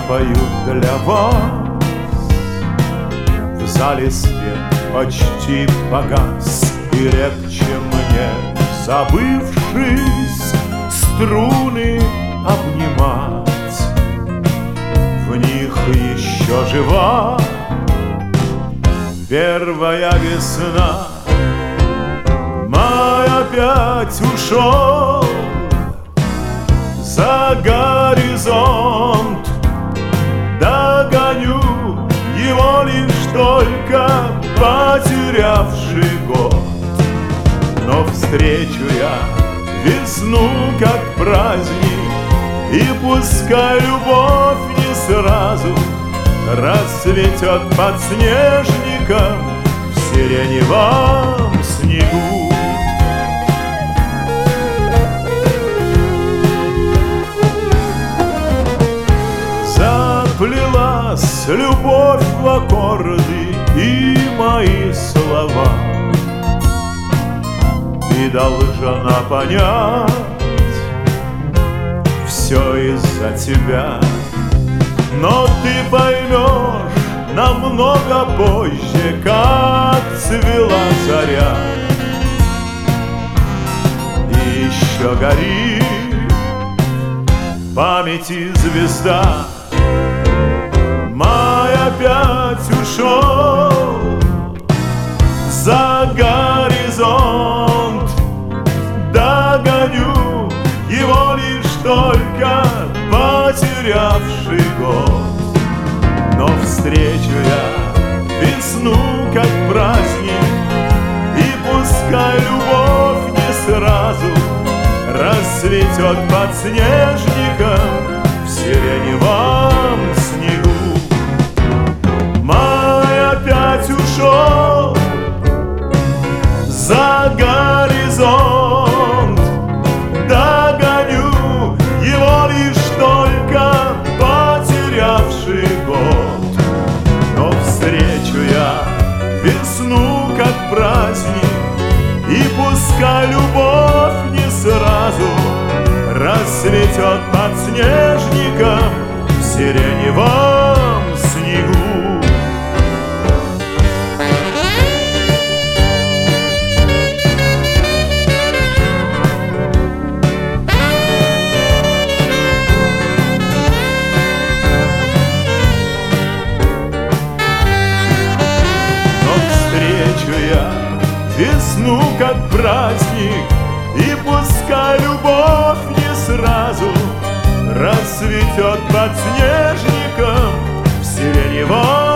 поют для вас. В зале свет почти погас, и легче мне, забывшись, струны обнимать. В них еще жива первая весна. Май опять ушел за горизонт. Догоню его лишь только потерявший год. Но встречу я весну как праздник, и пускай любовь не сразу расцветет подснежником в сиреневом снегу. Заплелась любовь в аккорды и мои слова. Ты должна понять, все из-за тебя. Но ты поймешь намного позже, как цвела заря. И еще горит в памяти звезда. Май опять ушел за горизонт. Догоню его лишь только потерявший год. Но встречу я весну как праздник, и пускай любовь не сразу расцветет подснежником в сиреневом снегу. Май опять ушел за горизонт. Догоню его лишь только потерявший год. Но встречу я весну как праздник, и пускай любовь не сразу расцветет подснежником в сиреневом снегу. Весну как праздник, и пускай любовь не сразу расцветет подснежником в сиреневом